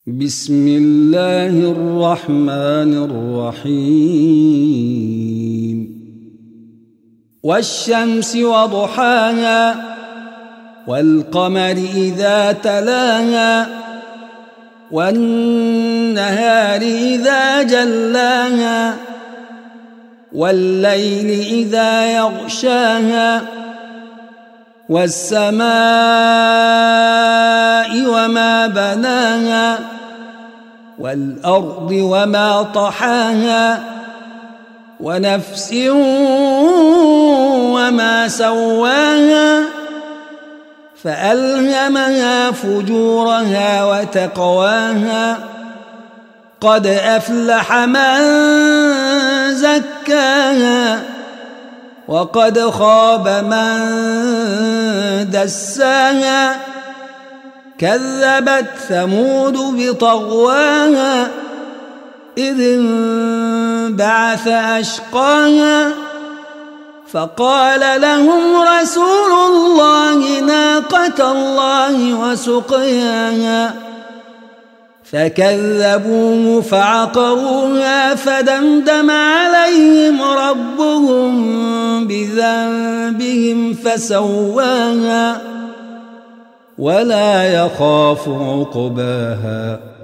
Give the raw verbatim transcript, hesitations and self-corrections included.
بسم الله الرحمن الرحيم والشمس وضحاها والقمر إذا تلاها والنهار إذا جلاها والليل إذا يغشاها والسماء وما بناها والأرض وما طحاها ونفس وما سواها فألهمها فجورها وتقواها قد أفلح من زكاها وقد خاب من دساها كذبت ثمود بطغواها إذ انبعث أشقاها فقال لهم رسول الله ناقة الله وسقياها فكذبوه فعقروها فدمدم عليهم ربهم بذنبهم فسواها ولا يخاف عقباها.